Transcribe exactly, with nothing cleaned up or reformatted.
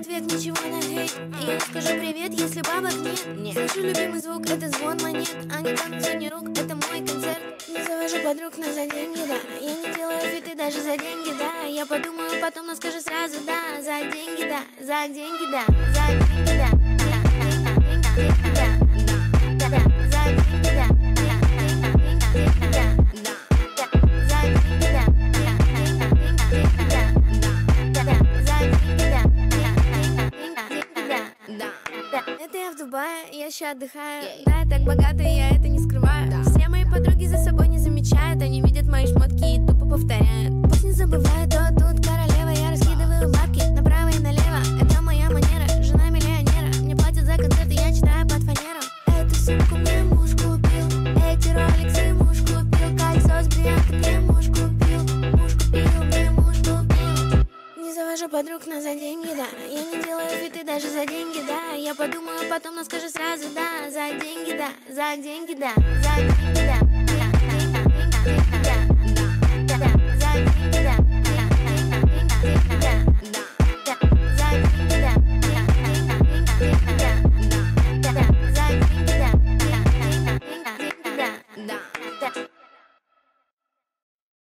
ответ ничего на хейт. Я не скажу привет, если бабок нет. Нет. Слышу любимый звук, это звон монет, а не танцы, не рук, это мой концерт. Не завожу подруг, но за деньги, да. Я не делаю фиты даже за деньги, да. Я подумаю потом, но скажу сразу, да. За деньги, да, за деньги, да. За деньги, да. Это я в Дубае, я еще отдыхаю. Да, я так богата, я это не скрываю. Все мои подруги за собой не замечают. Они видят мои шмотки и тупо повторяют. Пусть не забывают, то тут королева. Я раскидываю бабки направо и налево. Это моя манера, жена миллионера. Мне платят за концерты, я читаю под фанеру. Эту сумку мне муж купил, эти роликсы муж купил, кольцо с бриллиантом мне муж купил, муж купил, мне муж купил. Не завожу подруг, но за деньги, да. Я не делаю фиты даже за деньги, да. Я подумаю потом, но скажу сразу, да. За деньги, да, за деньги, да, за деньги, да.